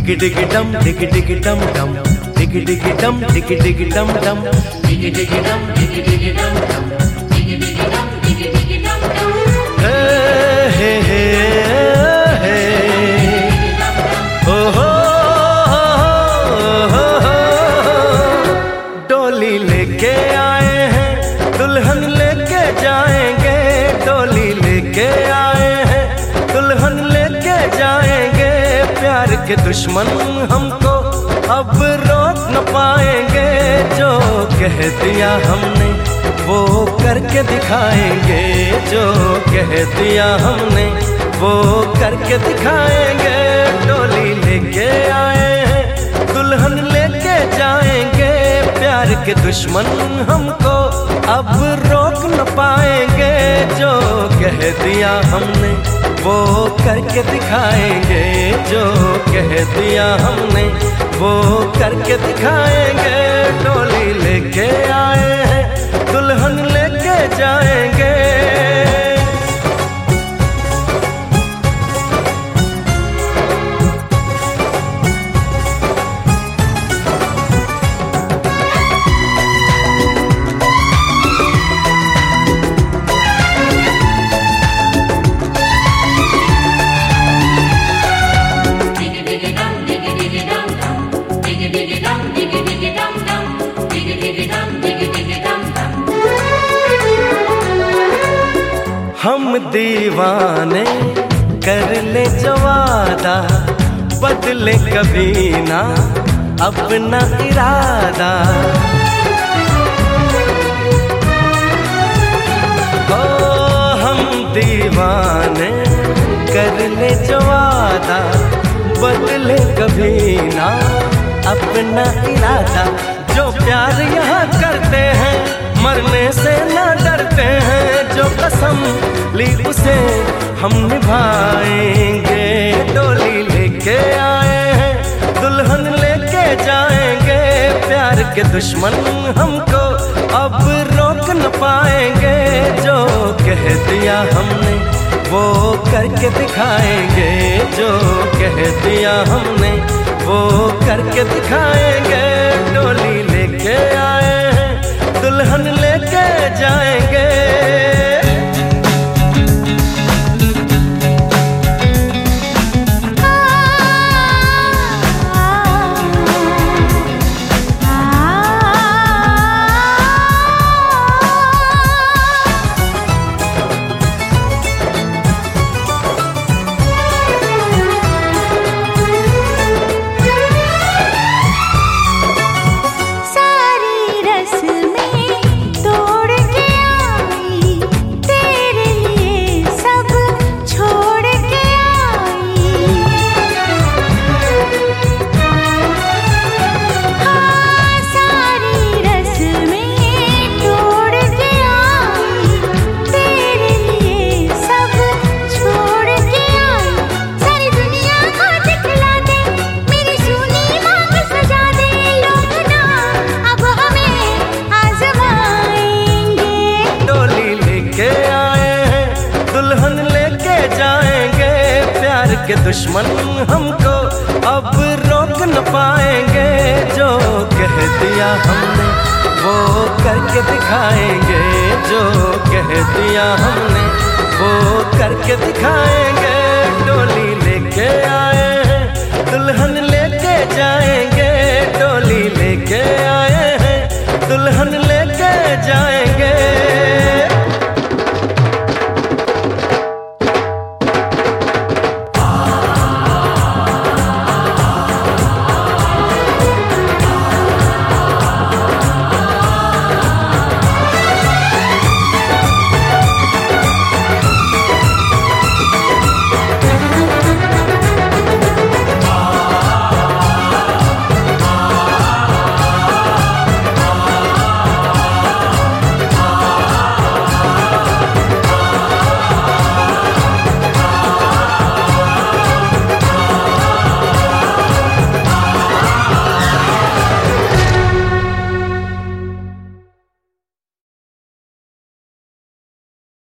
डिग डिग डम डिग डिग डम डम डिग डिग डम डिग डिग डम डम डिग डिग डम डिग डिग डम डम डिग डिग डम डिग डिग डम डम हे हे हे ओ हो डोली लेके आए हैं दुल्हन लेके जाएंगे, डोली लेके आए हैं दुल्हन लेके जाएंगे। प्यार के दुश्मन हमको अब रोक न पाएंगे, जो कह दिया हमने वो करके दिखाएंगे, जो कह दिया हमने वो करके दिखाएंगे। डोली लेके आए हैं दुल्हन लेके जाएंगे, प्यार के दुश्मन हमको अब रोक न पाएंगे, जो कह दिया हमने वो करके दिखाएंगे, जो कह दिया हमने वो करके दिखाएंगे। डोली लेके आए हैं दुल्हन लेके जाएंगे। हम दीवाने कर ले जो वादा, बदले कभी ना अपना इरादा। ओ हम दीवाने कर ले जो वादा, बदले कभी ना अपना इरादा। जो प्यार यहाँ करते हैं मरने से ना डरते हैं, जो कसम ली उसे हम निभाएंगे। डोली लेके आए हैं दुल्हन लेके जाएंगे, प्यार के दुश्मन हमको अब रोक न पाएंगे, जो कह दिया हमने वो करके दिखाएंगे, जो कह दिया हमने वो करके दिखाएंगे। डोली लेके आए हैं दुल्हन लेके जाएंगे। के दुश्मन हमको अब रोक न पाएंगे, जो कह दिया हमने वो करके दिखाएंगे, जो कह दिया हमने वो करके दिखाएंगे। डोली लेके आए